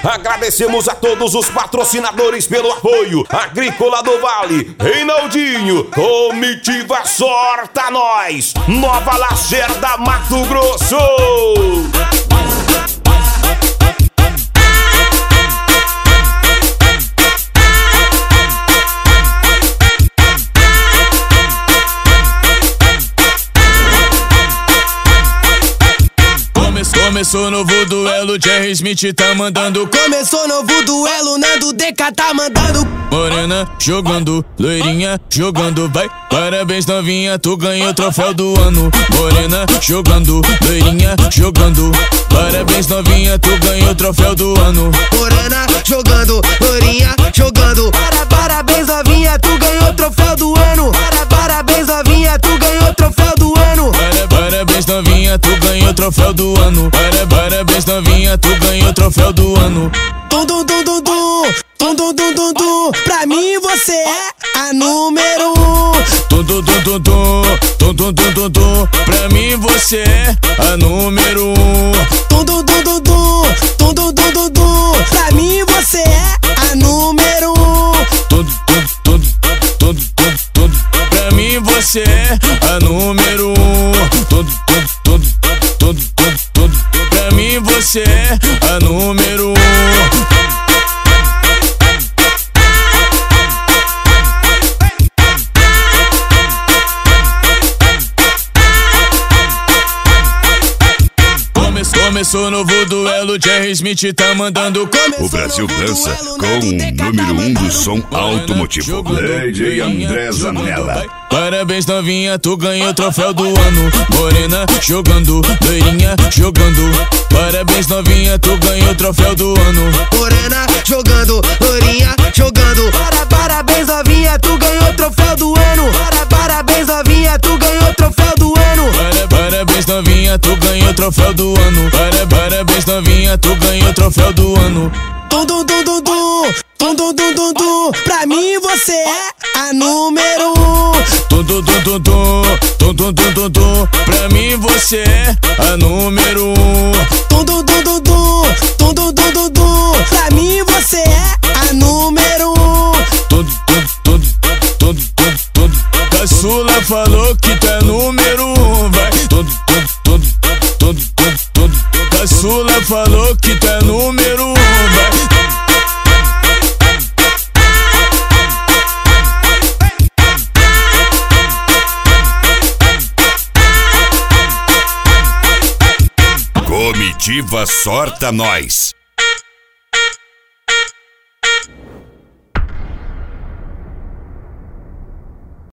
Agradecemos a todos os patrocinadores pelo apoio. Agrícola do Vale, Reinaldinho, Comitiva Sorta Nós, Nova Lacerda, Mato Grosso. Começou novo duelo, Jerry Smith tá mandando. Começou novo duelo, Nando DK tá mandando. Morena jogando, loirinha jogando, vai. Parabéns novinha, tu ganhou o troféu do ano. Morena jogando, loirinha jogando. Parabéns novinha, tu ganhou o troféu do ano. Morena jogando, loirinha jogando. Parabéns novinha, tu ganhou o troféu do ano. Parabéns novinha, tu ganhou o troféu do ano. Parabéns novinha, tu ganhou o troféu do ano. Parabéns novinha, tu ganhou o troféu do ano. Tum tum tum tum tum, tum tum tum tum tum. Pra mim você é a número 1. Tum tum tum tum tum, tum tum tum tum tum. Pra mim você é a número 1. Tum tum tum tum tum, tum tum tum tum tum. Pra mim você é a número 1. Tum tum tum tum tum tum. Pra mim você é a número 1. Tum tum tum tum tum tum. Pra mim você é a número 1. Começou novo duelo, Jerry Smith tá mandando. O Brasil dança com o número 1 do som automotivo, DJ André Zanella. Parabéns novinha, tu ganhou o troféu do ano. Morena jogando, loirinha jogando. Parabéns novinha, tu ganhou o troféu do ano. Morena jogando, loirinha jogando. Parabéns novinha, tu ganhou o troféu do ano. Parabéns novinha, tu ganhou o troféu do ano. Parabéns novinha, tu ganhou o troféu do ano. Parabéns novinha, tu ganhou o troféu do ano. Tum tum tum tum tum, tum tum tum tum tum. Pra mim você é a número 1. Tum tum tum tum tum, tum tum tum tum tum. Pra mim você é a número 1. Tum tum tum tum tum, tum tum tum tum tum. Pra mim você é a número 1. Tum tum tum tum tum tum. Caçula falou que tu é número 1, vai. Tum tum tum tum tum tum. Caçula falou que tu é número 1, vai. Comitiva Sorta Nós.